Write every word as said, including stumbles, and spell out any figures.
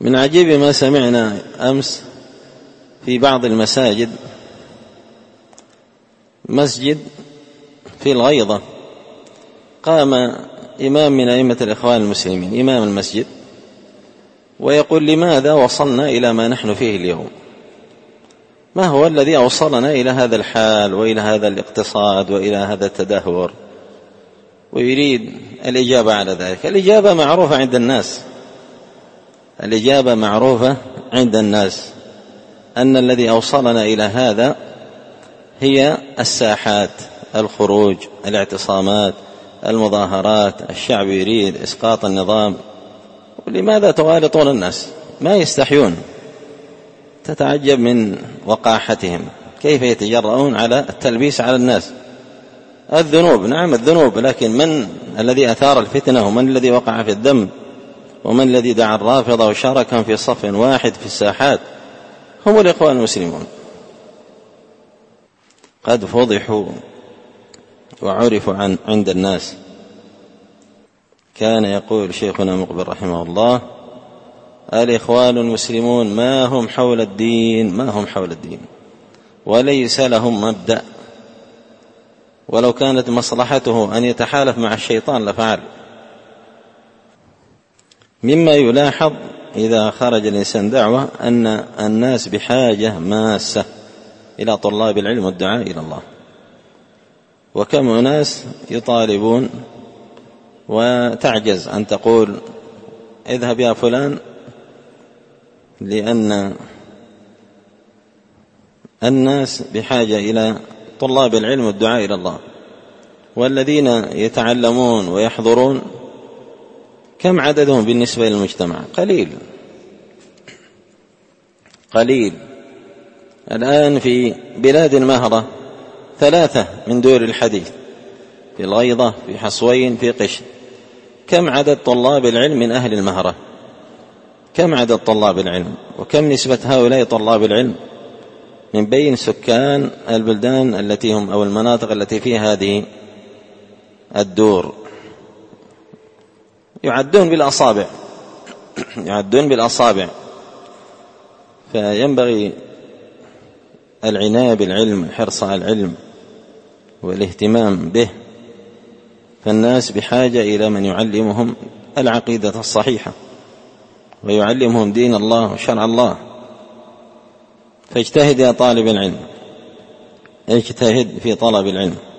من عجيب ما سمعنا أمس في بعض المساجد، مسجد في الغيضة، قام إمام من أئمة الإخوان المسلمين إمام المسجد ويقول: لماذا وصلنا إلى ما نحن فيه اليوم؟ ما هو الذي أوصلنا إلى هذا الحال وإلى هذا الاقتصاد وإلى هذا التدهور؟ ويريد الإجابة على ذلك. الإجابة معروفة عند الناس، الإجابة معروفة عند الناس أن الذي أوصلنا إلى هذا هي الساحات، الخروج، الاعتصامات، المظاهرات، الشعب يريد إسقاط النظام. ولماذا تغالطون الناس؟ ما يستحيون، تتعجب من وقاحتهم، كيف يتجرؤون على التلبيس على الناس. الذنوب، نعم الذنوب، لكن من الذي أثار الفتنة ومن الذي وقع في الدم ومن الذي دعا الرافضة وشاركهم في صف واحد في الساحات؟ هم الإخوان المسلمون. قد فضحوا وعرفوا عن عند الناس. كان يقول شيخنا مقبل رحمه الله: الإخوان المسلمون ما هم حول الدين، ما هم حول الدين، وليس لهم مبدأ، ولو كانت مصلحته أن يتحالف مع الشيطان لفعل. مما يلاحظ إذا خرج الإنسان دعوة أن الناس بحاجة ماسة إلى طلاب العلم والدعاء إلى الله، وكم أناس يطالبون وتعجز أن تقول: اذهب يا فلان، لأن الناس بحاجة إلى طلاب العلم والدعاء إلى الله. والذين يتعلمون ويحضرون كم عددهم بالنسبة للمجتمع؟ قليل قليل. الآن في بلاد المهرة ثلاثة من دور الحديث، في الغيضة، في حصوين، في قشر. كم عدد طلاب العلم من أهل المهرة؟ كم عدد طلاب العلم؟ وكم نسبة هؤلاء طلاب العلم من بين سكان البلدان التي هم أو المناطق التي فيها هذه الدور؟ يعدون بالأصابع يعدون بالأصابع. فينبغي العناية بالعلم، الحرص على العلم والاهتمام به. فالناس بحاجة إلى من يعلمهم العقيدة الصحيحة ويعلمهم دين الله وشرع الله. فاجتهد يا طالب العلم، اجتهد في طلب العلم.